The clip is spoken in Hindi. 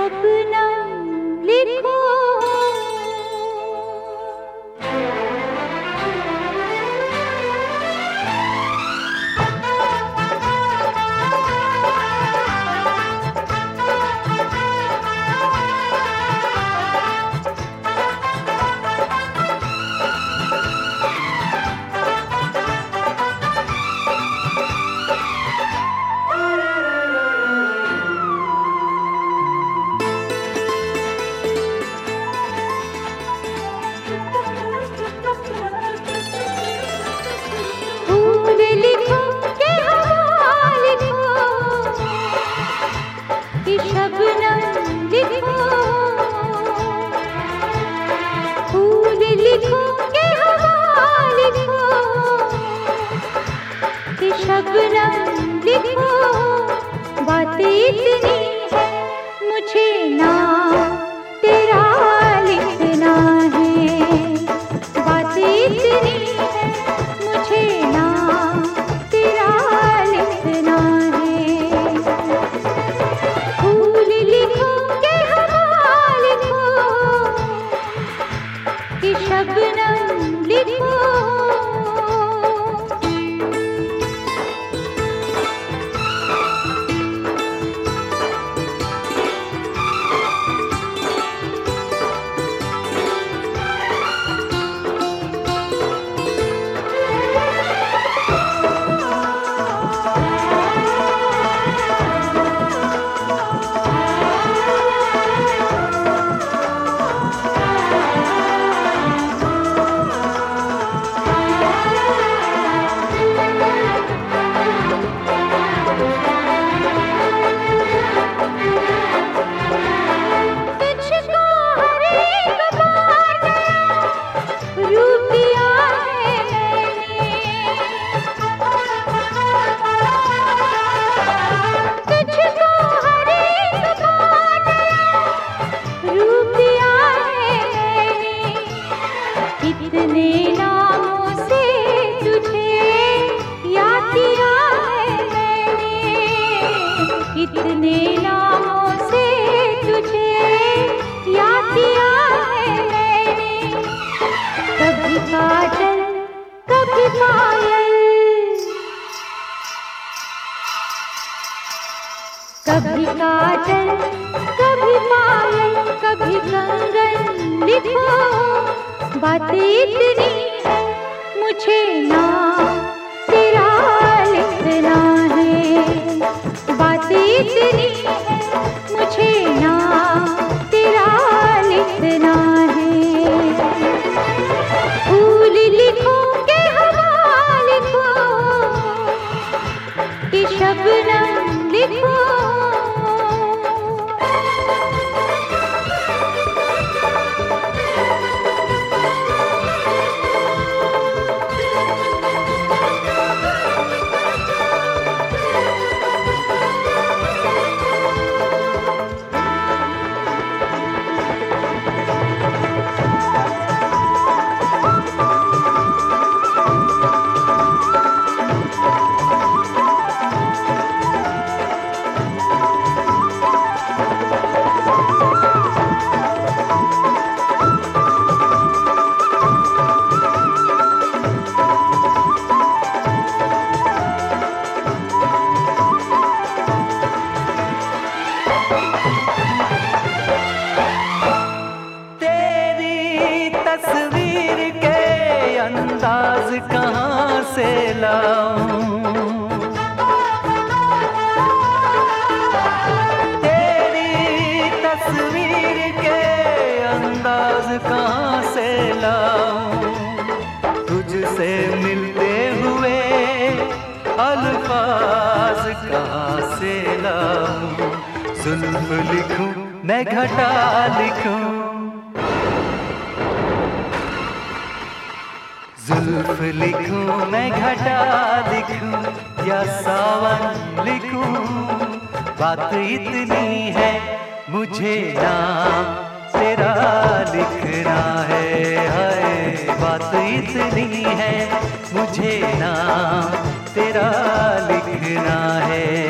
शबनम लिखो। शबनम लिखो, फूल लिखो के हवा लिखो, कि शबनम लिखो। बातें इतनी है मुझे ना तेरा लिखना है, बातें इतनी है मुझे ना तेरा लिखना है। शबनम लिखो। कितने नामों से तुझे याद किया है मैंने, कितने नामों से तुझे याद किया है मैंने। कभी काजल कभी पायल, कभी काजल कभी पायल, कभी कंगन लिखो। बातें इतनी है मुझे ना तेरा लिखना है, बातें इतनी है मुझे ना तेरा लिखना है। फूल लिखो के हवा लिखो, कि शबनम लिखो। तस्वीर के अंदाज कहाँ से लाऊं, तेरी तस्वीर के अंदाज कहाँ से लाऊं। तुझसे मिलते हुए अल्फाज कहाँ से लाऊं। जुल्फ लिखूं मैं घटा लिखूं, जुल्फ लिखूं मैं घटा लिखूं, या सावन लिखूं। बात इतनी है मुझे नाम तेरा लिखना है, हाय बात इतनी है मुझे नाम तेरा लिखना है।